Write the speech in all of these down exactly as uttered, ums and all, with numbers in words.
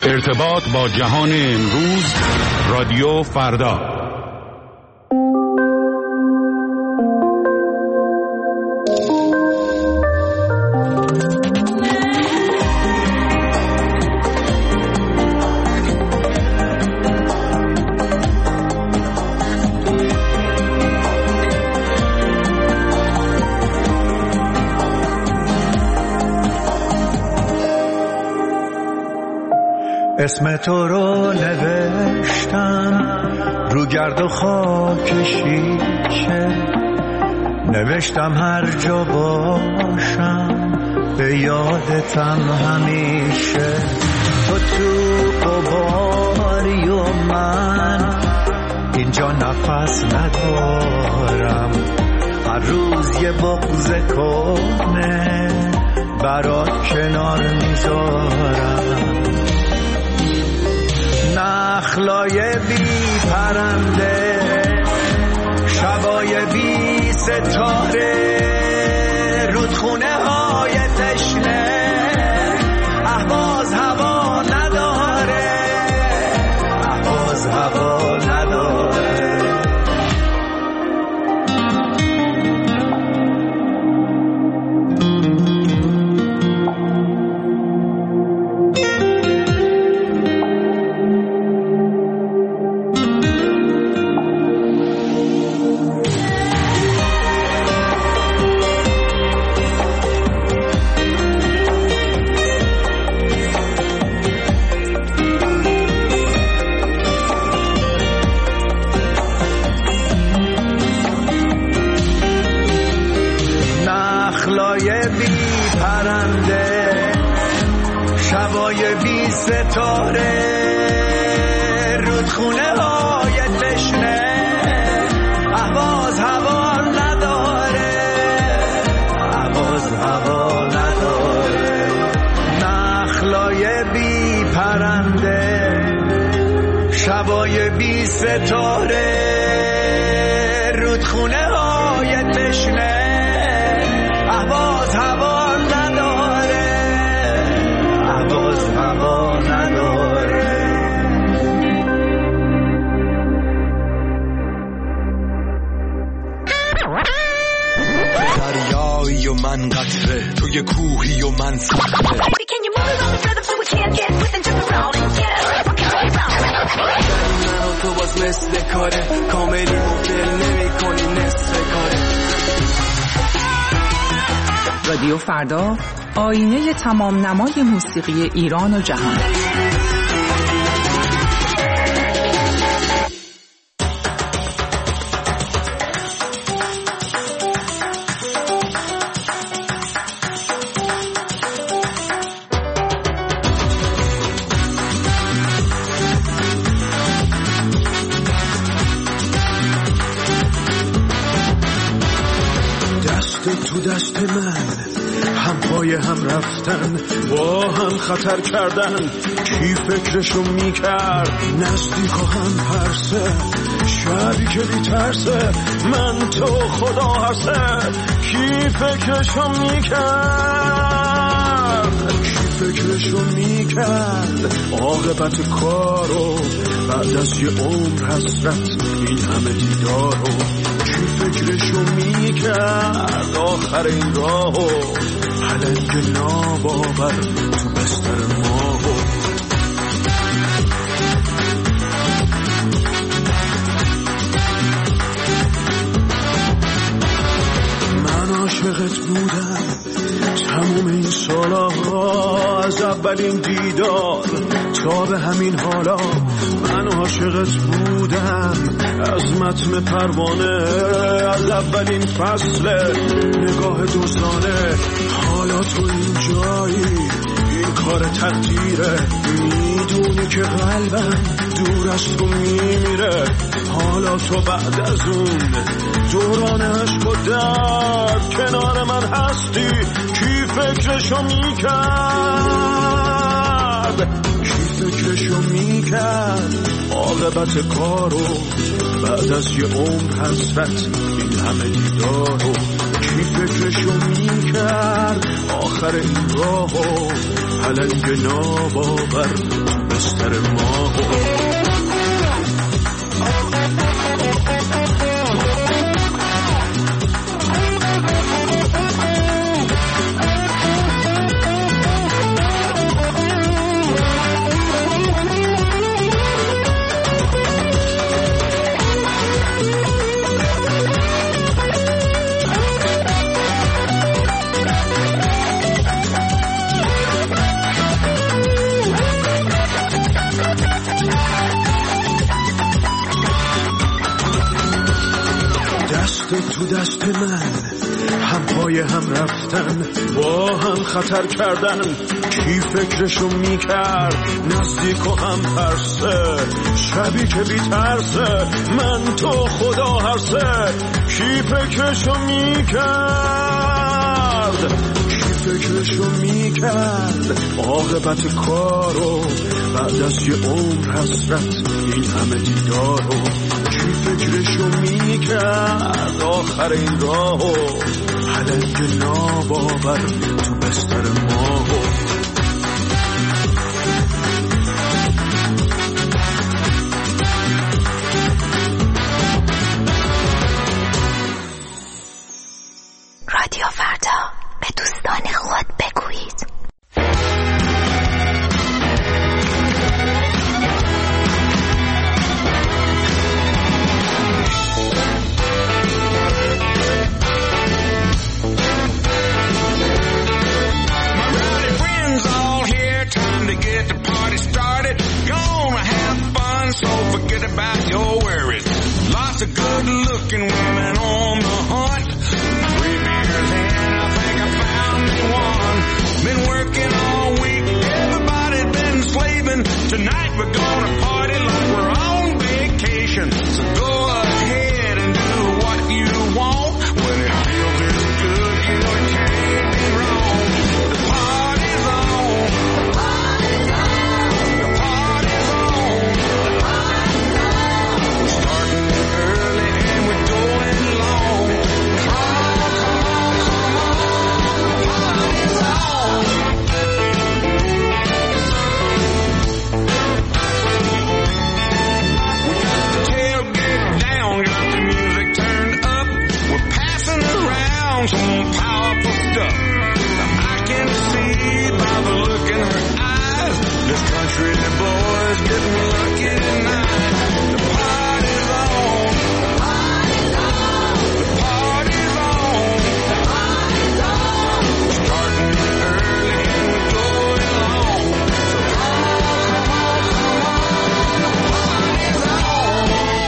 ارتباط با جهان امروز، رادیو فردا. اسم تو رو نوشتم رو گرد و خاک شیشه، نوشتم هر جا باشم به یادتم همیشه. تو تو قباری و من اینجا نفس ندارم، هر روز یه بغض کنه برات کنار میذارم. نخلای بی پرنده، شبای بی ستاره، رودخونه های تشنه، اهواز هوا نداره، اهواز هوا نداره. ستاره، رودخونه های تشنه، اهواز هوا نداره، اهواز هوا نداره. نخلای بی پرنده، شبای بی ستاره، رودخونه های تشنه، اهواز هوا نداره، اهواز هوا نداره. دریایی و من قطره، توی کوهی و من صخره. من تو باز مثل کاره، کاملی مبدل نمی کنی نصف کاره. رادیو فردا، آینه تمام نمای موسیقی ایران و جهان. دست تو دست من، هم پای هم رفتن، با هم خطر کردن، کی فکرشو میکرد؟ نزدیک و هم پرسه، شبی که بی ترسه، من تو خدا هسته، کی فکرشو میکرد؟ کی فکرشو میکرد؟ عاقبت کارو بعد از یه عمر حسرت، این همه دیدارو کی فکرشو میکرد؟ آخر این راهو پلنگ ناباور تو بستر ماهو. من عاشقت بودم تموم این سالها، از اولین دیدار تا به همین حالا. من عاشقت بودم از متن پروانه، از اولین فصل نگاه دوستانه. حالا تو این جایی، این کار تقدیره، میدونی که قلبم دور از تو میمیره. حالا تو بعد از اون دوران عشق و درد کنار من هستی، کی فکرشو میکرد؟ کی فکرشو میکرد؟ عاقبت کارو بعد از یه عمر حسرت، این همه دیدارو کی فکرشو میکرد؟ آخر این راهو پلنگ ناباور تو بستر ما. تو دست من هم پای هم رفتن، با هم خطر کردن. کی فکرشو میکرد نزدیک و هم ترسه، شبی که بی ترسه من تو خدا هرسه. کی فکرشو میکرد کی فکرشو میکرد عاقبت کارو بعد از یه عمر حسرت این همه دیدارو. کی فکرشو میکرد آخر این راهو حلنگ ناباور تو بستر ماهو. رادیو فردا، به دوستان خود بگویید. So forget about your worries. Lots of good-looking women on the hunt. Three beers in, I think I found me one. Been working all week, everybody's been slaving. Tonight we're gonna party like we're on vacation. So go ahead and do what you want. When it feels this good, you know it can't be wrong. The party's on. The party's on. The party's on. Some powerful stuff. I can see by the look in her eyes, this country boy's getting lucky tonight. The party's on. The party's on. The party's on. The party's on. Starting early and we're going long. So come on, come on, come on. The party's on.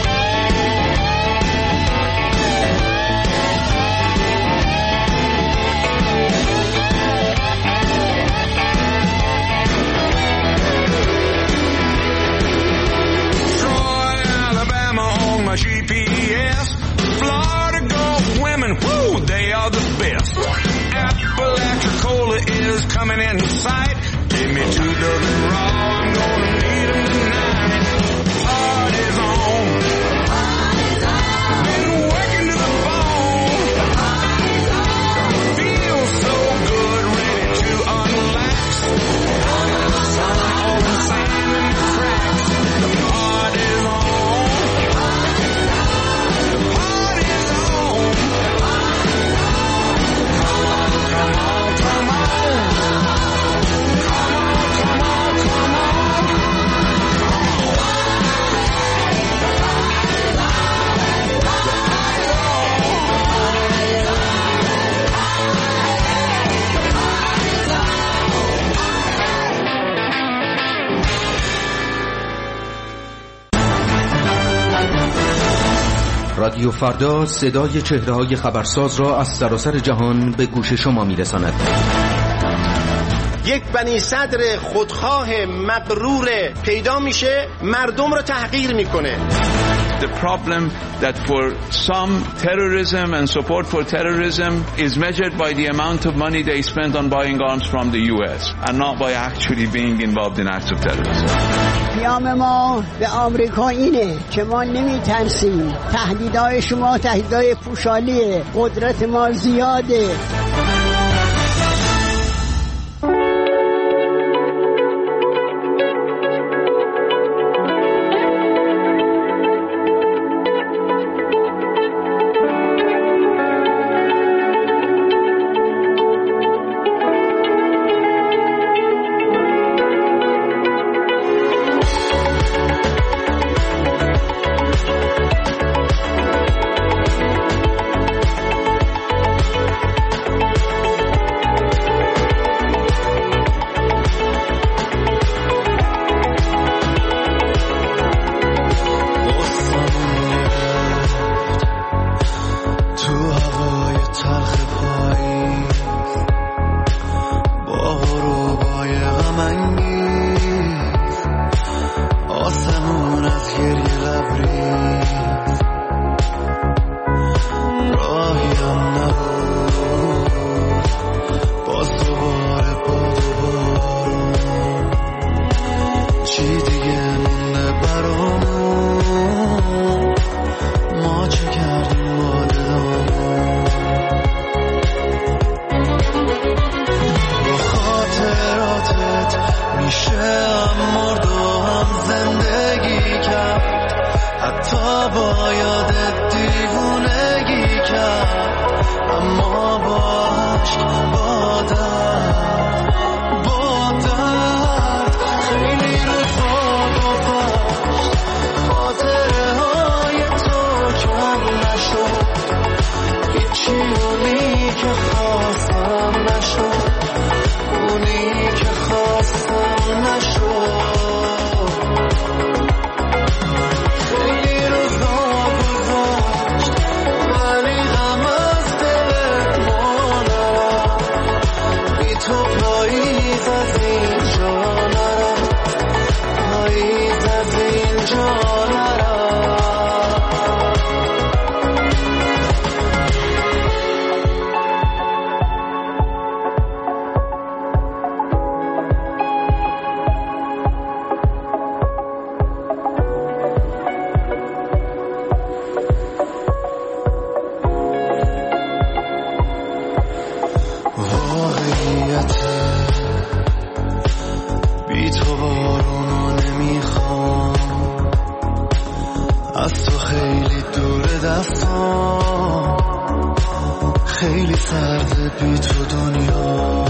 G P S, Florida Gulf women, whoo, they are the best. Appalachia Cola is coming in sight. Give me two dozen raw, I'm gonna need them tonight. Party's on. Party's on. Been working to the bone. Party's on. Feels so good, ready to unlax. All the sand in the cracks. The party's on. رادیو فردا صدای چهره‌های خبرساز را از سراسر جهان به گوش شما می‌رساند. یک بنی صدر خودخواه مغرور پیدا میشه، مردم رو تحقیر میکنه. The problem that for some terrorism and support for terrorism is measured by the amount of money they spend on buying arms from the U S and not by actually being involved in acts of terrorism. پیام ما به آمریکا اینه که ما نمیترسیم. تهدیدهای شما تهدیدهای پوشالیه. قدرت ما زیاده. با یادت دیوونگی کرد، اما با عشق با درد با درد خیلی روزا گذشت، خاطره های تو کم نشد، هیچی اونی که خواستم نشد، اونی که خواستم نشد. خیلی روزا گذشت ولی غم از دلت ما نرفت، بی تو پاییز از اینجا نرفت، پاییز از اینجا نرفت. بی تو بارونو نمیخوام، از تو خیلی دور دستام، خیلی سرده بی تو دنیا،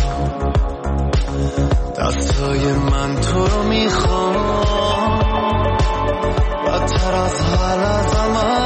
دستای من تو رو میخوام، بدتر از حال از من